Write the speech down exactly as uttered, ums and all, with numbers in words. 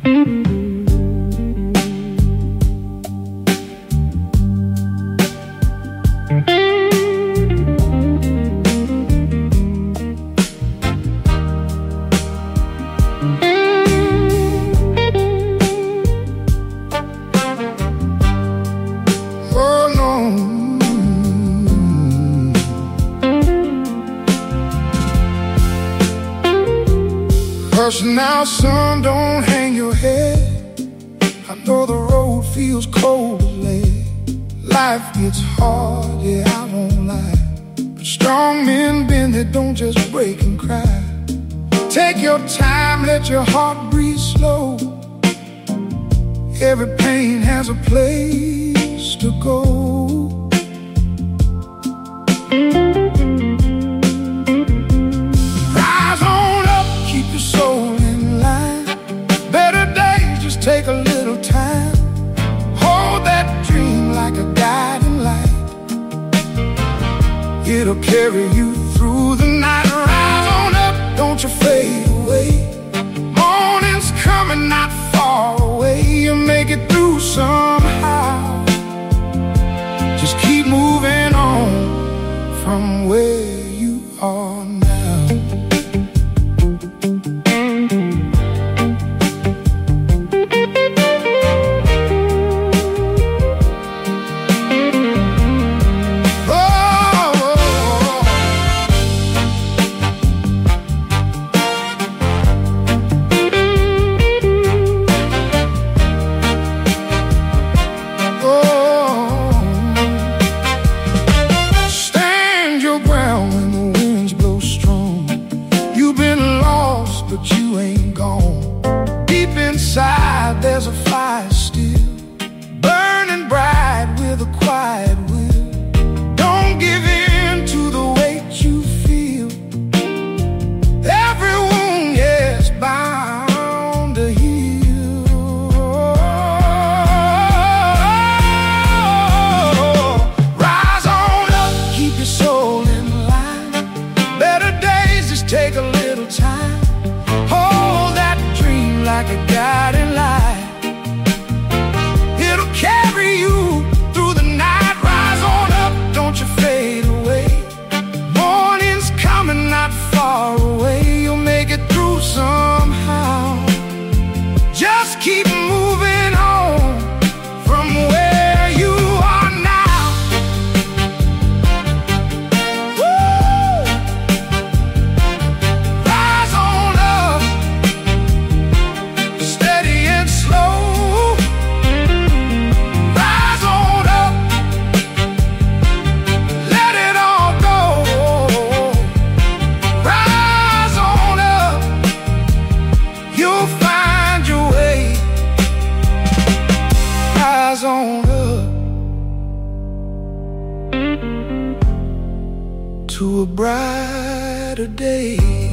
Hush now, son, don't hang your head. I know the road feels cold as lead. Life gets hard, yeah, I won't lie. But strong men bend, they don't just break and cry. Take your time, let your heart breathe slow. Every pain has a place to go. Take a little time, hold that dream like a guiding light. It'll carry you through the night. Rise on up, don't you fade away. Morning's coming not far away. You'll make it through somehow. Just keep moving on from where you are now. But you ain't gone. Deep inside there's a fire still, burning bright with a quiet will. Don't give in to the weight you feel. Every wound, yes, bound to heal. Rise on up, keep your soul in line. Better days just take a little time. Like a guiding light, it'll carry you through the night. Rise on up, don't you fade away. Morning's coming not far away. You'll make it through somehow. Just keep moving on from where you are now. Woo! Rise on up, steady and slow. Rise on up, let it all go. Rise on up, you'll find your way. Rise on up to a brighter day.